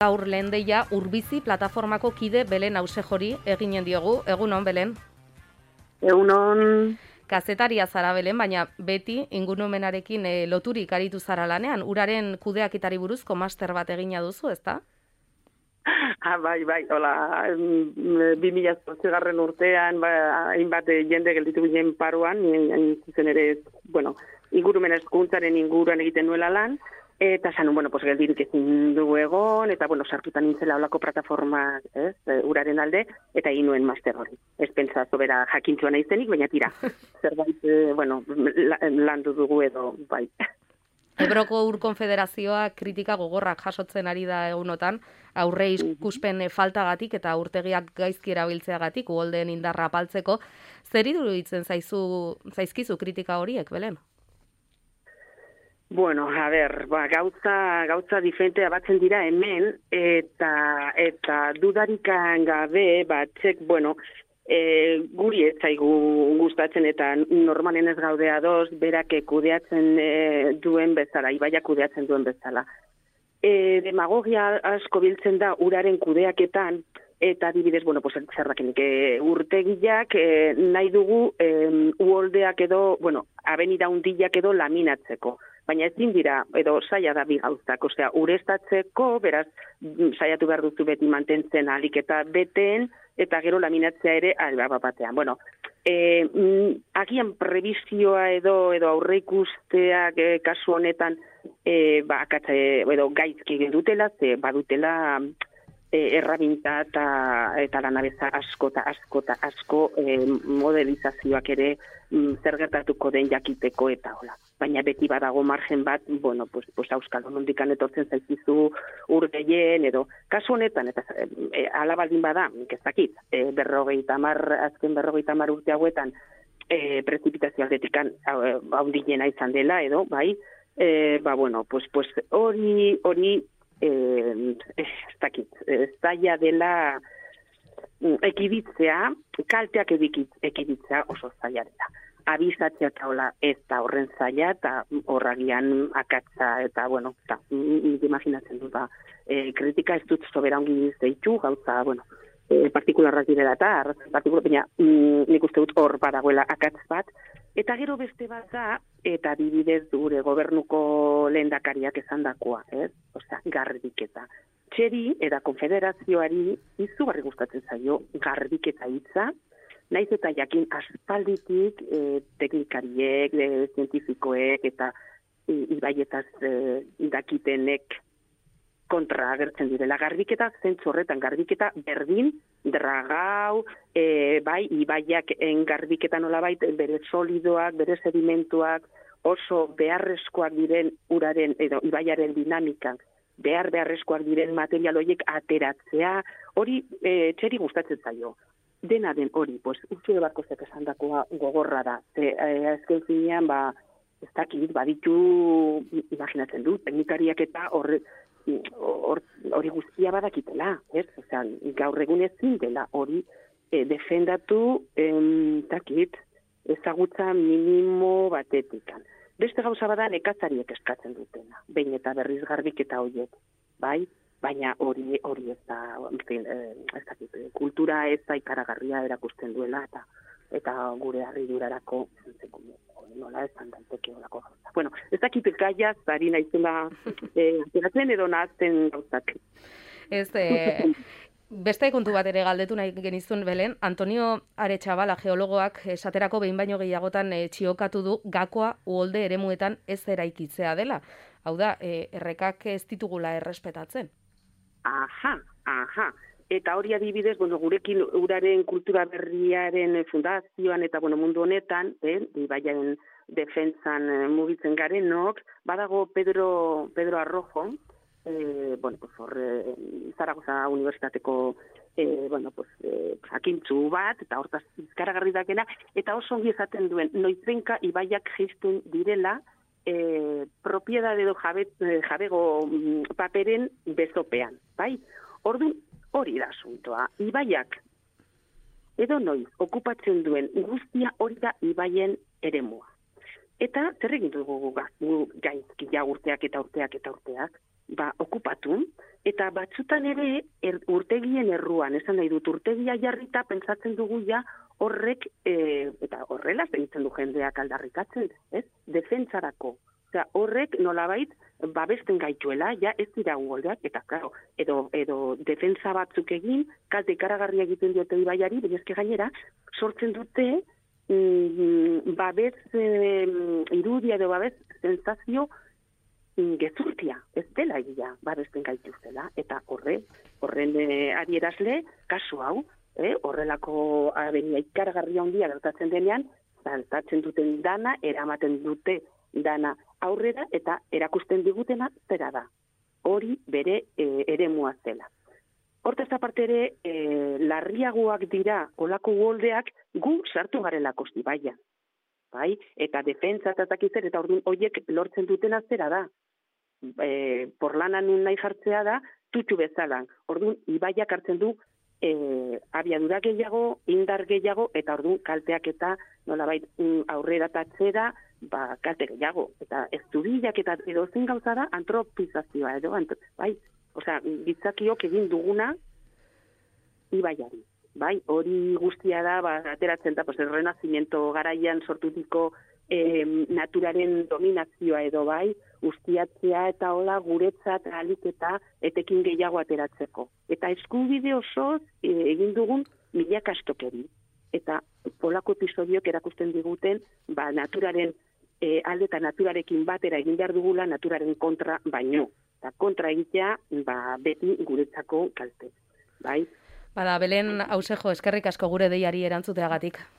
Gaur lehen deia Urbizi plataformako kide Belen Ausejori eginen diogu. Egunon, Belen? Egunon. Kazetaria zara, Belen, baina beti ingurumenarekin loturik aritu zara lanean. Uraren kudeaketari buruzko master bat egina duzu, ezta? Bai, hola, 2008 urtean, hainbat jende gelditu ginen paruan, zuzen ere, ingurumen hezkuntzaren inguruan egiten nuela lan, eta zanun, geldirik ezin dugu egon, eta, sartutan nintzela olako plataforma, uraren alde, eta egin nuen master hori. Ez pentsa sobera jakintxua naizenik, baina tira, zerbait, landu dugu edo, bai. Ebroko Ur Konfederazioa kritika gogorrak jasotzen ari da egunotan, aurre ikuspen faltagatik eta urtegiak gaizki erabiltzeagatik, uholdeen indarra apaltzeko. Zer iruditzen zaizkizu kritika horiek, Belen? Gauza diferentea batzen dira hemen, eta dudarikan gabe, guri ez zaigu gustatzen eta normalen ez gaude ados, berak kudeatzen duen bezala, ibaiak kudeatzen duen bezala. Demagogia asko biltzen da uraren kudeaketan, eta adibidez, zerrakenik urtegiak nahi dugu uholdeak edo, abenida hundiak edo laminatzeko. Baina ezin dira, edo saia da bi gauzak, ureztatzeko, beraz, saiatu behar duzu beti mantentzen alik eta beteen, eta gero laminatzea ere albaba batean. Agian prebizioa edo aurreikusteak kasu honetan akatza edo gaizki dutela, ze badutela errabinta eta lanabeza asko modelizazioak ere zer gertatuko den jakiteko eta hola. Baina beti badago margen bat, auskalo nondikan etortzen zaizkizu ur gehien edo kasu honetan, eta ala baldin bada, kezakit, azken 50 urte hauetan prezipitazio aldetikan haundiena izan dela edo, bai, hori zaila dela ekiditzea, kalteak ekiditzea oso zaila dela. Abizatzea eta hola ez da horren zaila, eta horragian akatza, eta imaginatzen dut, kritika ez dut sobera ongi zeitu, gauza, partikularrak direla eta, baina nik uste dut hor badagoela akatz bat, eta gero beste bat da, eta adibidez gure gobernuko lehendakariak esandakoa, garbiketa. Txeri eta konfederazioari izugarri gustatzen zaio garbiketa hitza, naiz eta jakin aspalditik teknikariek, zientifikoek eta ibaietaz dakitenek kontra agertzen direla. Garbiketa zentzu horretan, garbiketa berdin, dragau, ibaiak garbiketa nolabait, bere solidoak, bere sedimentuak, oso beharrezkoak diren uraren edo ibaiaren dinamikak, beharrezkoak diren material horiek ateratzea, hori txeri gustatzen zaio. Dena den hori, utxude barkozek esandakoa gogorra da. Azken zinean, ez dakit, baditu, imaginatzen du, teknikariak eta hori guztia badakitela, ez? Gaur egun ezin dela hori defendatu, ezagutza minimo batetikan. Beste gauza bada nekazariek eskatzen dutena, behin eta berriz garbiketa horiek, bai? Baina hori ez da, kultura ez da ikaragarria erakusten duela, eta gure harridurarako nola esan daiteke olako gauza. Ez dakit gaiaz, ari naizela ateratzen edo nahazten gauzak. Beste kontu bat ere galdetu nahi genizun, Belen, Antonio Aretxabala geologoak esaterako behin baino gehiagotan txiokatu du gakoa uholde eremuetan ez eraikitzea dela. Hau da, errekak ez ditugula errespetatzen. Aha. Eta hori adibidez, gurekin uraren kultura berriaren fundazioan eta mundu honetan, ibaiaren defentsan mugitzen garenok, badago Pedro Arrojo, Zaragoza Unibertsitateko jakintzu bat, eta hortaz izkaragarri dakena, eta oso ongi esaten duen, noizbenka ibaiak jistun direla, propiedade edo jabego paperen bezopean, bai? Orduan, hori da asuntoa. Ibaiak edo noiz okupatzen duen guztia hori da ibaien eremua. Eta zer egin dugu gaizki urteak eta urteak, okupatu, eta batzutan ere urtegien erruan, esan nahi dut, urtegia jarrita pentsatzen dugu ja horrek, eta horrela egiten du jendeak aldarrikatzen, ez? Defentsarako. Osea, horrek nolabait babesten gaituela, ja ez dira uholdeak, eta claro, edo defensa batzuk egin, kalte ikaragarria egiten diote ibaiari, baina eske gainera, sortzen dute babes irudia edo babes sensazio gezurtia, ez dela egia, babesten gaituztela, eta horren adierazle, kasu hau, horrelako abenia ikaragarria handia gertatzen denean, saltatzen duten dana, eramaten dute dana aurrera, eta erakusten digutena zera da. Hori bere eremua zela. Hortaz aparte ere, larriagoak dira olako uholdeak gu sartu garelako zibaian. Bai? Eta defentsa eta takizzer, eta orduan horiek lortzen dutena zera da. Porlanan nahi jartzea da, tutxu bezala. Orduan, ibaiak hartzen du abiadura gehiago, indar gehiago, eta orduan kalteak eta nolabait aurrera tatzera, kalte gehiago. Eta ez zubilak eta edozen gauza da antropizazioa edo, bai? Osea, gitzakiok egin duguna ibaiari. Bai, hori guztia da, ateratzen da, el renazimiento garaian sortutiko naturaren dominazioa edo bai, ustiatzea eta hola guretzat alik eta etekin gehiago ateratzeko. Eta eskubide osoz egin dugun milaka estokeri. Eta polako episodiok erakusten diguten, naturaren alde eta naturarekin batera egin behar dugula naturaren kontra baino. Eta kontra egitea, beti guretzako kalte. Bai? Bada, Belen Ausejo, eskerrik asko gure deiari erantzuteagatik.